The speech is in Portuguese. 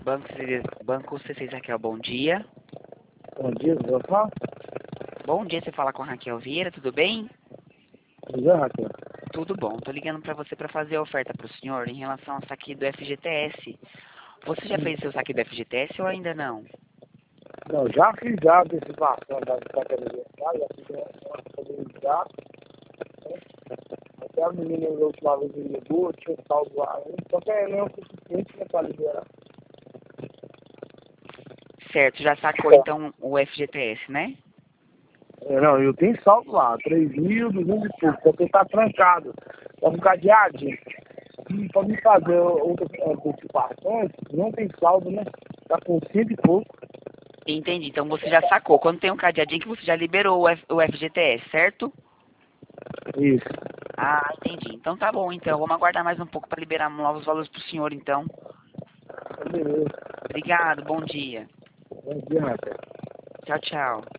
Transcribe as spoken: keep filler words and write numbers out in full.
Banco, C- Banco C seis Raquel, bom dia. Bom dia, vou falar? Bom dia, você fala com a Raquel Vieira, tudo bem? Bom dia, Raquel. Tudo bom, tô ligando para você para fazer a oferta para o senhor em relação ao saque do F G T S. Você já fez seu saque do F G T S ou ainda não? Não, já fiz já a antecipação da categoria, já fiz uma categoria já. Até a menina da última vez me ligou, tinha um saldo lá, só que é não é o suficiente né, para liberar. Certo, já sacou então o F G T S, né? É, não, eu tenho saldo lá, três mil, duzentos e pouco, só que tá trancado, tá um cadeadinho. E para me fazer outras antecipações, não tem saldo, né? Tá com cento e pouco. Entendi, então você já sacou. Quando tem um cadeadinho que você já liberou o, F, o F G T S, certo? Isso. Ah, entendi. Então tá bom, então. Vamos aguardar mais um pouco para liberar novos valores pro senhor, então. Beleza. Obrigado, bom dia. Bom dia, Raquel. Tchau, tchau.